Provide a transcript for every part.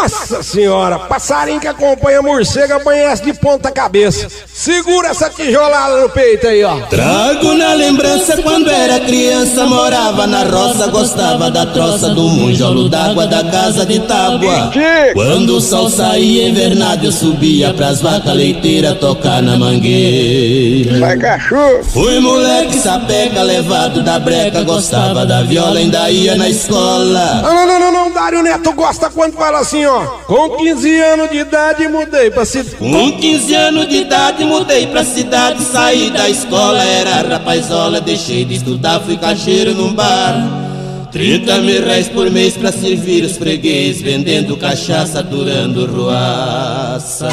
Nossa senhora, passarinho que acompanha morcego amanhece de ponta cabeça. Segura essa tijolada no peito aí, ó. Trago na lembrança quando era criança, morava na roça, gostava da troça do monjolo d'água da casa de tábua. Quando o sol saía invernado eu subia pras vacas leiteiras tocar na mangueira. Vai cachorro. Fui moleque sapeca, levado da breca, gostava da viola, ainda ia na escola. Não, Dário Neto gosta quando fala assim, ó. Com 15 anos de idade mudei pra cidade. Com 15 anos de idade mudei pra cidade, saí da escola, era rapazola, deixei de estudar, fui caixeiro num bar. 30 mil reais por mês pra servir os freguês, vendendo cachaça, durando ruaça.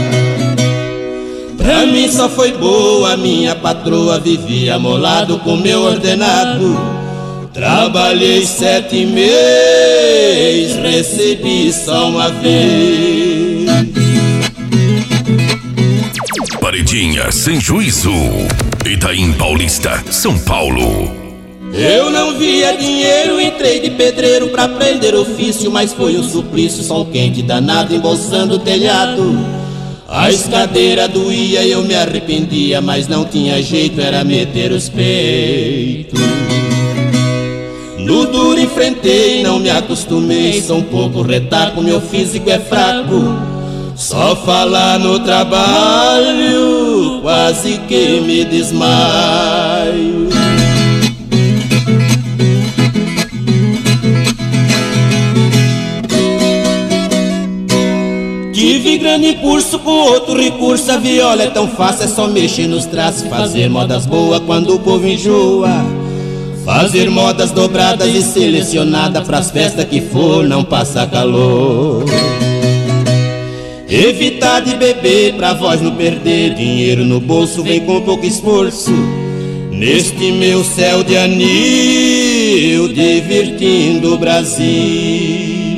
Pra mim só foi boa, minha patroa vivia molado com meu ordenado. Trabalhei 7 meses, recebi só uma vez. Paredinha sem juízo. Itaim Paulista, São Paulo. Eu não via dinheiro, entrei de pedreiro pra aprender ofício, mas foi um suplício, sol quente danado embolsando o telhado. A escadeira doía, eu me arrependia, mas não tinha jeito, era meter os peitos. No duro enfrentei, não me acostumei, sou um pouco retaco, meu físico é fraco. Só falar no trabalho, quase que me desmaio. Tive grande impulso com outro recurso, a viola é tão fácil, é só mexer nos traços, fazer modas boas quando o povo enjoa. Fazer modas dobradas e selecionadas pras festas que for, não passa calor. Evitar de beber pra voz não perder, dinheiro no bolso vem com pouco esforço. Neste meu céu de anil, divertindo o Brasil.